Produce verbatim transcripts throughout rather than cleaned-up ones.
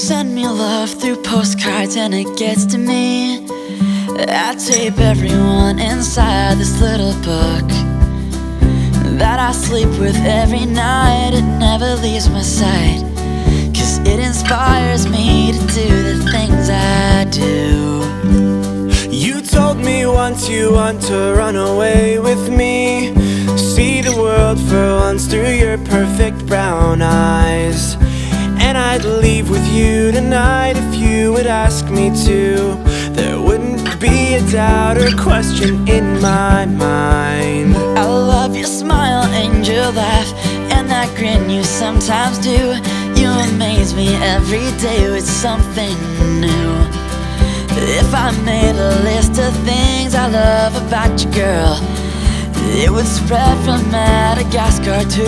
send me love through postcards and it gets to me. I tape everyone inside this little book that I sleep with every night. It never leaves my sight, 'cause it inspires me to do the things I do. You told me once you want to run away with me, see the world for once through your perfect brown eyes. And I'd leave with you tonight if you would ask me to. There wouldn't be a doubt or question in my mind. I love your smile and your laugh and that grin you sometimes do. You amaze me every day with something new. If I made a list of things I love about you, girl, it would spread from Madagascar to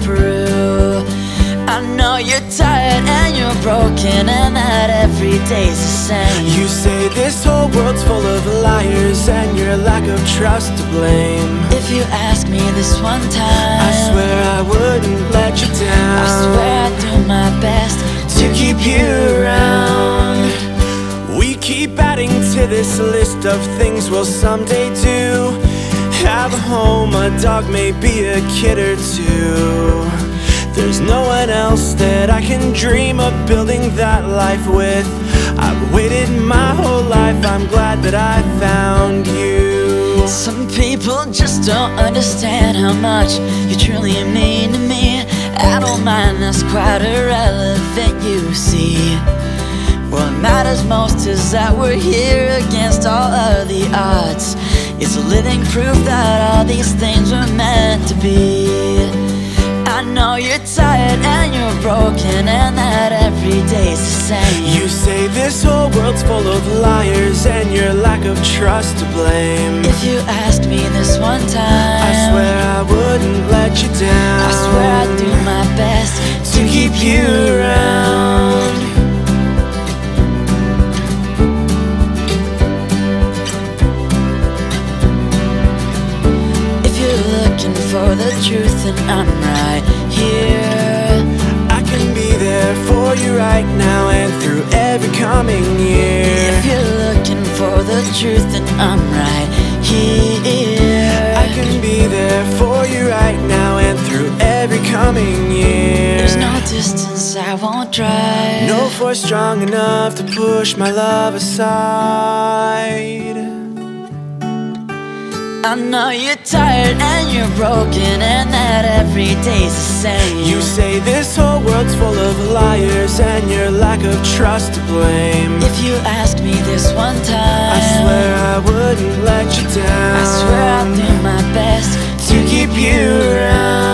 Peru. I know you're tired and you're broken and that every day's the same. You say this whole world's full of liars and your lack of trust to blame. If you ask me this one time, I swear I wouldn't let you down. I swear I'd do my best to keep you around. We keep adding to this list of things we'll someday do. Have a home, a dog, maybe a kid or two. There's no one else that I can dream of building that life with. I've waited my whole life, I'm glad that I found you. Some people just don't understand how much you truly mean to me. I don't mind, that's quite irrelevant, you see. What matters most is that we're here against all of the odds. It's a living proof that all these things were meant to be. I know you're tired and you're broken and that every day's the same. You say this whole world's full of liars and your lack of trust to blame. If you asked me this one time, I swear I wouldn't let you down. I swear I'd do my best to keep you around. If you're looking for the truth and I'm right here, I can be there for you right now and through every coming year. If you're looking for the truth and I'm right here, I can be there for you right now and through every coming year. There's no distance I won't drive, no force strong enough to push my love aside. I know you're tired and you're broken and that every day's the same. You say this whole world's full of liars and your lack of trust to blame. If you asked me this one time, I swear I wouldn't let you down. I swear I'll do my best to keep you around.